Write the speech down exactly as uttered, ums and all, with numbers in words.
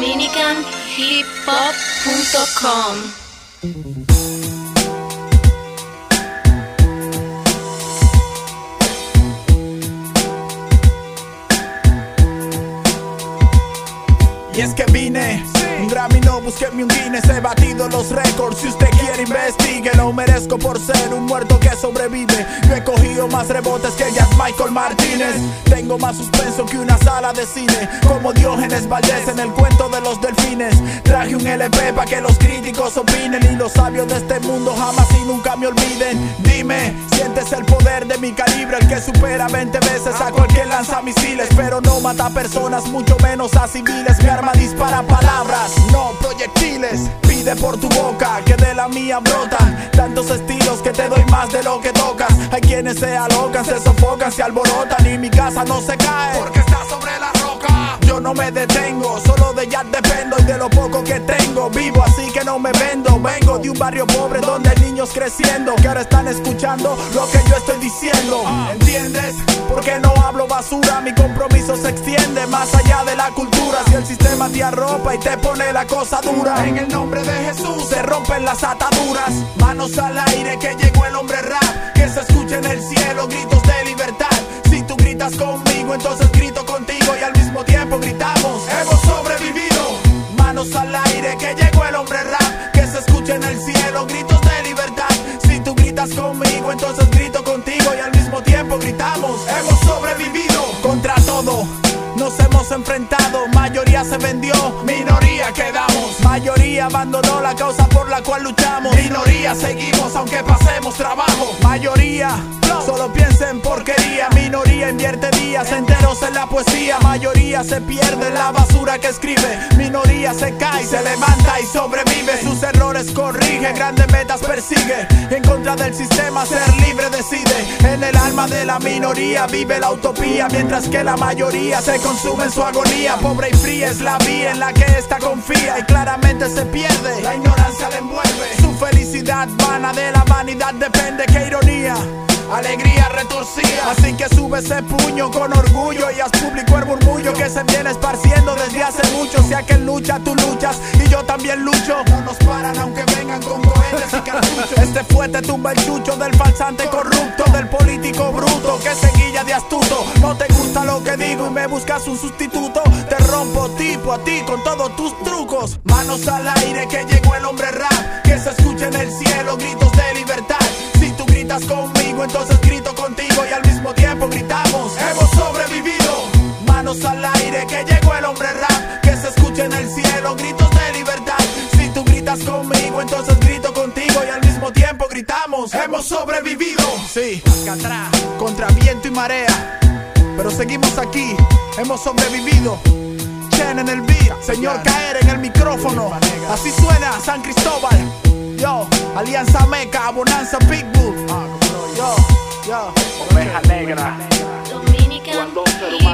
dominican hip hop punto com. Y es que vine, un Grammy no, busquéme un Guinness. He batido los récords, si usted quiere investigue. Lo merezco por ser un muerto que sobrevive. Yo he cogido más rebotes que Jack Michael Martínez. Tengo más suspenso que una sala de cine, como Diógenes Valdés en el cuento de los delfines. Traje un L P pa' que los críticos opinen, y los sabios de este mundo jamás y nunca me olviden. Dime, sientes el poder de mi calibre, el que supera veinte veces a cualquier lanzamisiles, pero no mata personas, mucho menos a civiles. Mi arma dispara palabras, no proyectiles. Pide por tu boca, que de la mía brotan tantos estilos que te doy más de lo que tocas. Hay quienes se alocan, se sofocan, se alborotan, y mi casa no se cae porque está sobre la roca. Yo no me detengo, solo de ellas dependo, y de lo poco que tengo vivo, así que no me vendo. Vengo de un barrio pobre donde hay niños creciendo que ahora están escuchando lo que yo estoy diciendo. ¿Entiendes? Porque no hablo basura, mi compromiso se extiende más allá de la cultura. Si el sistema te arropa y te pone la cosa dura, en el nombre de Jesús se rompen las ataduras. Manos al aire, que llegó el hombre rap, que se escuche en el cielo gritos de libertad. Si tú gritas conmigo, entonces grito contigo, y al mismo tiempo gritamos, hemos sobrevivido. Manos al aire, que llegó el hombre rap, que se escuche en el cielo gritos de libertad. Si tú gritas conmigo, entonces grito contigo, y al mismo tiempo gritamos, hemos sobrevivido. Contra todo nos hemos enfrentado, mayoría se vendió, minoría quedamos. Mayoría abandonó la causa por la cual luchamos, minoría seguimos aunque pasemos trabajo. Mayoría solo piensa en porquería, minoría invierte días enteros en la poesía. Mayoría se pierde en la basura que escribe, minoría se cae, se levanta y sobrevive. Sus errores corrige, grandes metas persigue, y en contra del sistema ser libre decide. En el alma de la minoría vive la utopía, mientras que la mayoría se consume en su agonía. Pobre y fría es la vía en la que esta confía, y claramente se pierde, la ignorancia le envuelve. Su felicidad vana, de la vanidad depende, qué ironía, alegría retorcida. Así que sube ese puño con orgullo y haz público el murmullo que se viene esparciendo desde hace mucho. Si aquel lucha, tú luchas y yo también lucho. No nos paran aunque vengan con cohetes y cartuchos. Este fuete tumba el chucho del falsante corrupto, del político bruto que se guilla de astuto. No te gusta lo que digo y me buscas un sustituto, te rompo tipo a ti con todos tus trucos. Manos al aire, que llegó el hombre rap, que se escuche en el cielo gritos de libertad. Si tú gritas conmigo, entonces grito contigo, y al mismo tiempo gritamos, hemos sobrevivido. Manos al aire, que llegó el hombre rap, que se escuche en el cielo gritos de libertad. Si tú gritas conmigo, entonces grito contigo, y al mismo tiempo gritamos, hemos sobrevivido. Sí, Alcatraz, contra viento y marea, pero seguimos aquí, hemos sobrevivido. Chen en el beat, señor Caer en el micrófono. Así suena San Cristóbal. Yo, Alianza Meca, Bonanza Pitbull. Yo, yo, Oveja Negra, Dominican cuando un ser hip humano